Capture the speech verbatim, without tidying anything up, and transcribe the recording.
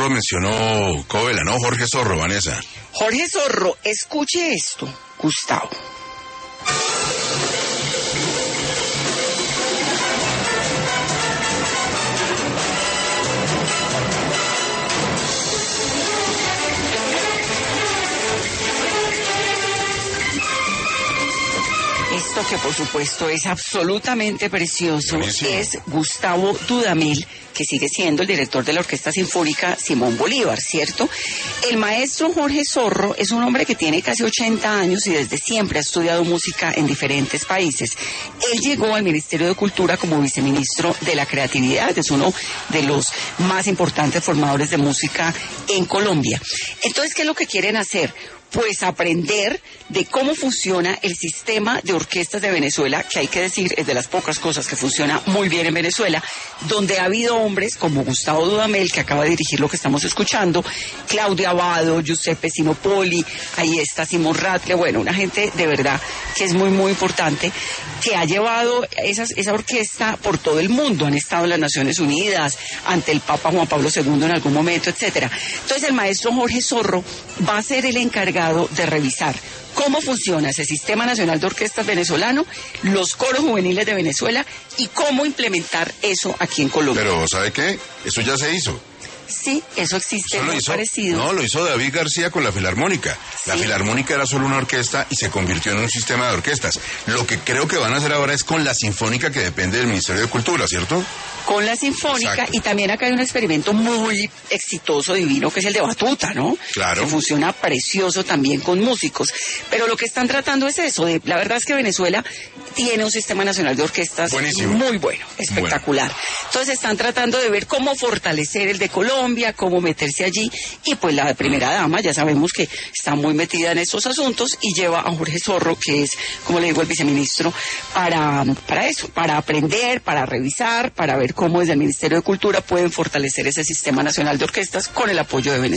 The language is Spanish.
Zorro mencionó Covela, ¿no? Jorge Zorro, Vanessa. Jorge Zorro, escuche esto, Gustavo. Esto que por supuesto es absolutamente precioso. Buenísimo. Es Gustavo Dudamel, que sigue siendo el director de la Orquesta Sinfónica Simón Bolívar, ¿cierto? El maestro Jorge Zorro es un hombre que tiene casi ochenta años y desde siempre ha estudiado música en diferentes países. Él llegó al Ministerio de Cultura como viceministro de la Creatividad, es uno de los más importantes formadores de música en Colombia. Entonces, ¿qué es lo que quieren hacer? Pues aprender de cómo funciona el sistema de orquestas de Venezuela, que hay que decir es de las pocas cosas que funciona muy bien en Venezuela, donde ha habido hombres como Gustavo Dudamel, que acaba de dirigir lo que estamos escuchando, Claudia Abado, Giuseppe Sinopoli, ahí está Simón Ratle, bueno, una gente de verdad que es muy muy importante, que ha llevado esas, esa orquesta por todo el mundo, han estado en las Naciones Unidas, ante el Papa Juan Pablo segundo en algún momento, etcétera. Entonces el maestro Jorge Zorro va a ser el encargado de revisar cómo funciona ese Sistema Nacional de Orquestas venezolano, los coros juveniles de Venezuela y cómo implementar eso aquí en Colombia. Pero, ¿sabe qué? Eso ya se hizo. Sí, eso existe, muy parecido. No, lo hizo David García con la Filarmónica. La sí. Filarmónica era solo una orquesta y se convirtió en un sistema de orquestas. Lo que creo que van a hacer ahora es con la Sinfónica, que depende del Ministerio de Cultura, ¿cierto? Con la Sinfónica. Exacto. Y también acá hay un experimento muy exitoso, divino, que es el de Batuta, ¿no? Claro. Que funciona precioso también con músicos. Pero lo que están tratando es eso. De, la verdad es que Venezuela tiene un Sistema Nacional de Orquestas Buenísimo. Muy bueno, espectacular. Bueno. Entonces están tratando de ver cómo fortalecer el de Colombia, cómo meterse allí. Y pues la primera dama, ya sabemos que está muy metida en estos asuntos y lleva a Jorge Zorro, que es, como le digo, el viceministro, para, para eso, para aprender, para revisar, para ver cómo desde el Ministerio de Cultura pueden fortalecer ese Sistema Nacional de Orquestas con el apoyo de Venezuela.